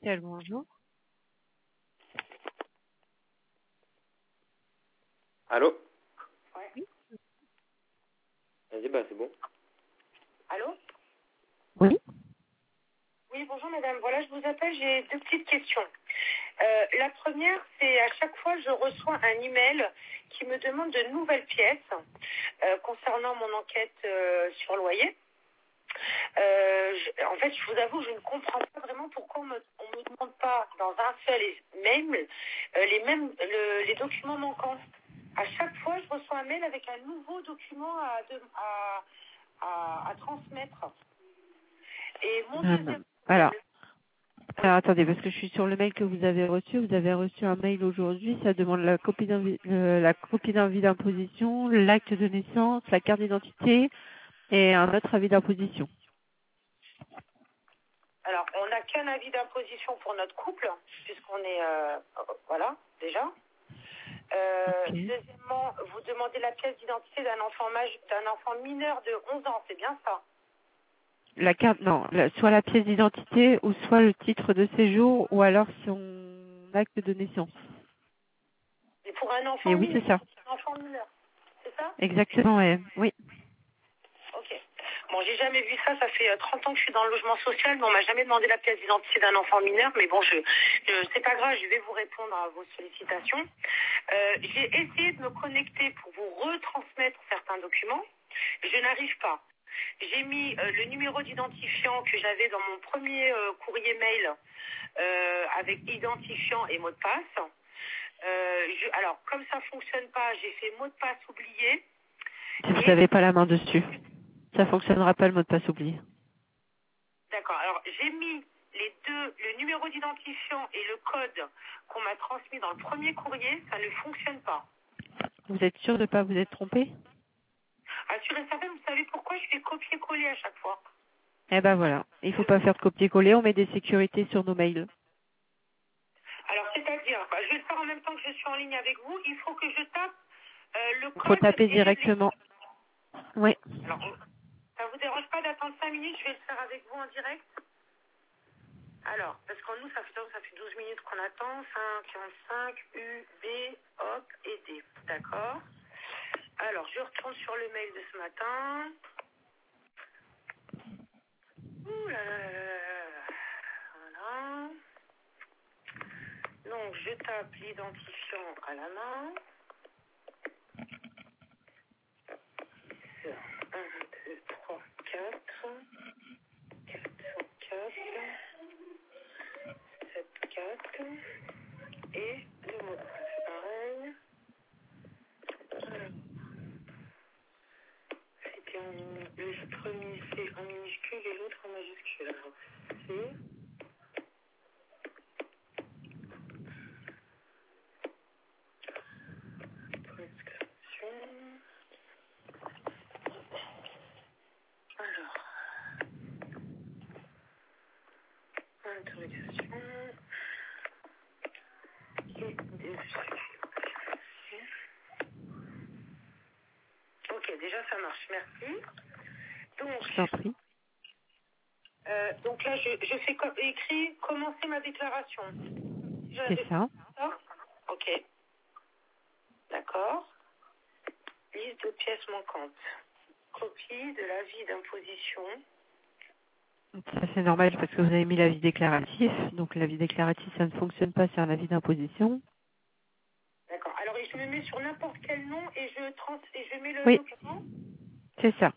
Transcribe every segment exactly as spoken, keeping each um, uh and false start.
Social, bonjour. Allô? Ouais. Vas-y, bah c'est bon. Allô? Oui. Oui, bonjour madame. Voilà, je vous appelle, j'ai deux petites questions. Euh, la première, c'est à chaque fois, je reçois un email qui me demande de nouvelles pièces euh, concernant mon enquête euh, sur loyer. Euh, je, en fait, je vous avoue, je ne comprends pas vraiment pourquoi on me, on me demande pas dans un seul mail euh, les mêmes le, les documents manquants. À chaque fois, je reçois un mail avec un nouveau document à, de, à, à, à transmettre. Et mon Euh, deuxième alors, problème, alors, attendez, parce que je suis sur le mail que vous avez reçu. Vous avez reçu un mail aujourd'hui. Ça demande la copie d'invi- euh, la copie d'avis d'imposition, l'acte de naissance, la carte d'identité et un autre avis d'imposition. alors, on n'a qu'un avis d'imposition pour notre couple, puisqu'on est, euh, voilà, déjà. Euh, Ok. deuxièmement, vous demandez la pièce d'identité d'un enfant maj- d'un enfant mineur de onze ans, c'est bien ça? La carte, non, la- soit la pièce d'identité ou soit le titre de séjour ou alors son acte de naissance. Et pour un Et enfant oui, mineur, c'est ça. un enfant mineur, c'est ça? Exactement, ouais. Oui. Ok. Bon, j'ai jamais vu ça, ça fait euh, trente ans que je suis dans le logement social, mais on m'a jamais demandé la pièce d'identité d'un enfant mineur, mais bon, je, je c'est pas grave, je vais vous répondre à vos sollicitations. Euh, j'ai essayé de me connecter pour vous retransmettre certains documents, je n'arrive pas. J'ai mis euh, le numéro d'identifiant que j'avais dans mon premier euh, courrier mail euh, avec identifiant et mot de passe. Euh, je, alors, comme ça fonctionne pas, j'ai fait mot de passe oublié. Si vous Et n'avez pas la main dessus, ça fonctionnera pas le mot de passe oublié. d'accord. Alors, j'ai mis les deux, le numéro d'identifiant et le code qu'on m'a transmis dans le premier courrier, ça ne fonctionne pas. Vous êtes sûr de ne pas vous être trompé? Assurez certain, vous savez pourquoi je fais copier-coller à chaque fois? Eh ben voilà. Il faut pas faire de copier-coller, on met des sécurités sur nos mails. Alors, c'est-à-dire, bah, je vais le faire en même temps que je suis en ligne avec vous. Il faut que je tape euh, le Il faut code taper et les... directement. Oui. Alors, ça vous dérange pas d'attendre cinq minutes? Je vais le faire avec vous en direct. Alors, parce que nous, ça fait, ça fait douze minutes qu'on attend. cinq, quarante-cinq, U, B, hop et D. D'accord. Alors, je retourne sur le mail de ce matin. Ouh là là là là là là. Voilà. Donc, je tape l'identifiant à la main. un, deux, trois, quatre. quatre cent quatre. sept, quatre. Et le mot de passe, pareil. Alors, c'était en, le premier c'est en minuscule et l'autre en majuscule. Alors, c'est... Transcription. Alors, interrogation. Et dessus. Ok, déjà ça marche, merci. Donc, Je t'en prie. euh, donc là, je, je fais co- écrit commencer ma déclaration. C'est J'avais ça. ça. Ok, d'accord. Liste de pièces manquantes. Copie de l'avis d'imposition. Ça c'est normal parce que vous avez mis l'avis déclaratif. Donc l'avis déclaratif, ça ne fonctionne pas sur un avis d'imposition. D'accord. Alors, et je me mets sur n'importe quel nom et je trans et je mets le Oui, document. c'est ça.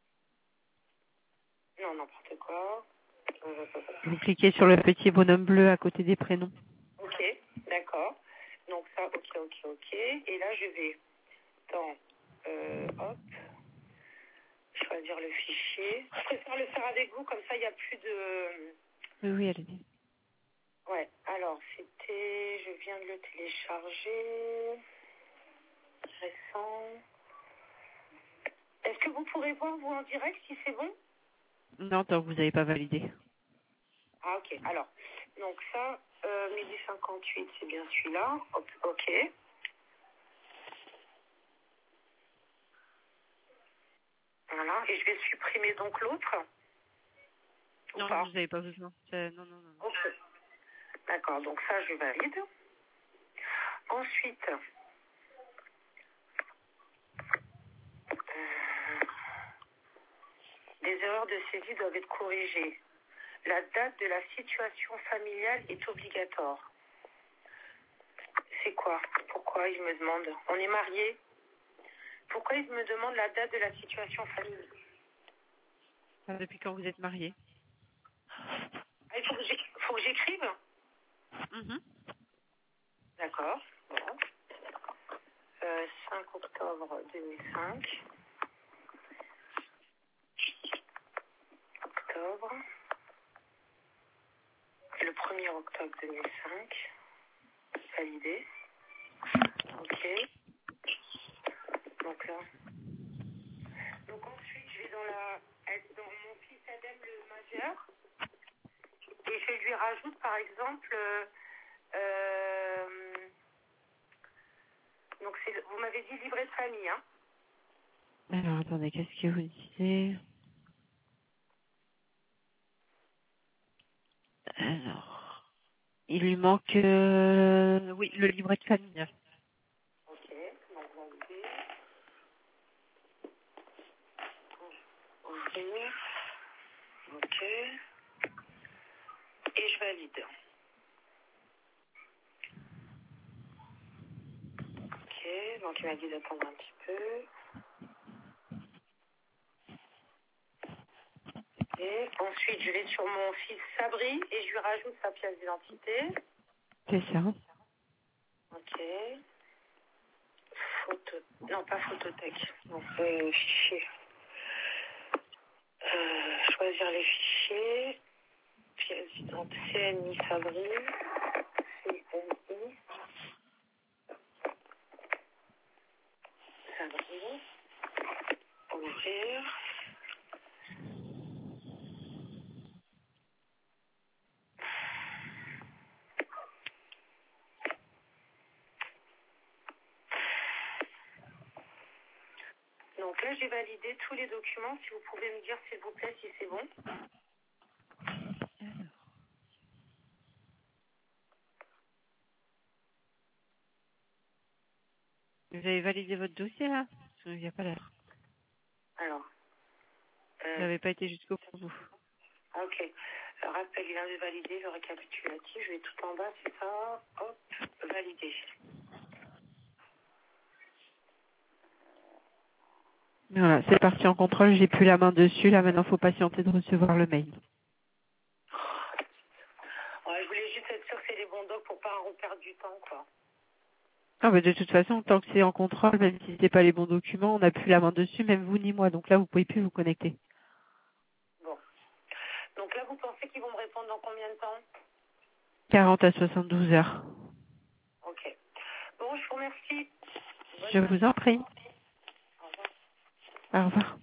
Non, n'importe quoi. Euh, Vous cliquez sur le petit bonhomme bleu à côté des prénoms. Ok, d'accord. Donc ça, ok, ok, ok. Et là, je vais dans, euh, hop, choisir le fichier. Je préfère le faire avec vous, comme ça, il n'y a plus de... Oui, oui, allez-y. Ouais, alors, c'était... Je viens de le télécharger. Récent. Est-ce que vous pourrez voir, vous, en direct, si c'est bon? Non, tant que vous n'avez pas validé. Ah, ok. Alors, donc ça, euh, midi cinquante-huit, c'est bien celui-là. Hop, ok. Voilà. Et je vais supprimer donc l'autre. Ou Non, pas? vous n'avez pas besoin. C'est- Non, non, non. Ok. D'accord, donc ça, je valide. Ensuite, euh, des erreurs de saisie doivent être corrigées. La date de la situation familiale est obligatoire. C'est quoi? Pourquoi il me demande? On est mariés. Pourquoi il me demande la date de la situation familiale? Enfin, depuis quand vous êtes mariés? Ah, il faut que j'éc- faut que j'écrive? Mhm. D'accord. Bon. Euh, cinq octobre deux mille cinq. Octobre. Le premier octobre deux mille cinq. Validé. Ok. Donc là. Donc ensuite, je vais dans la dans mon fils Adem le majeur et je lui rajoute par exemple euh, euh, donc c'est vous m'avez dit livret de famille, hein? Alors, attendez, qu'est-ce que vous disiez? Alors, il lui manque, euh, oui, le livret de famille. Ok, donc validé. Ouvrir. Ok. Et je valide. Ok, donc il m'a dit d'attendre un petit peu. Et ensuite, je vais sur mon fils Sabri et je lui rajoute sa pièce d'identité. C'est ça. Ok. Photo... Non, pas photothèque. Non, euh, fichier. Euh, choisir les fichiers. Pièce d'identité. C N I Sabri. C N I Sabri. Ouvrir. Donc là, j'ai validé tous les documents. Si vous pouvez me dire, s'il vous plaît, si c'est bon. Vous avez validé votre dossier, là? Parce qu'il n'y a pas l'air. Alors. Vous Euh, n'avez pas été jusqu'au bout. ah, ok. Le rappel, il vient de valider le récapitulatif. Je vais tout en bas, c'est ça. Hop, validé. Voilà, c'est parti en contrôle, j'ai plus la main dessus, là maintenant faut patienter de recevoir le mail. Ouais, je voulais juste être sûre que c'est les bons docs pour pas reperdre du temps, quoi. Ah bah de toute façon, tant que c'est en contrôle, même si c'est pas les bons documents, on n'a plus la main dessus, même vous ni moi, donc là vous pouvez plus vous connecter. Bon. Donc là, vous pensez qu'ils vont me répondre dans combien de temps? quarante à soixante-douze heures. Ok. Bon, je vous remercie. Bonne Je journée. vous en prie. Au revoir. Au revoir.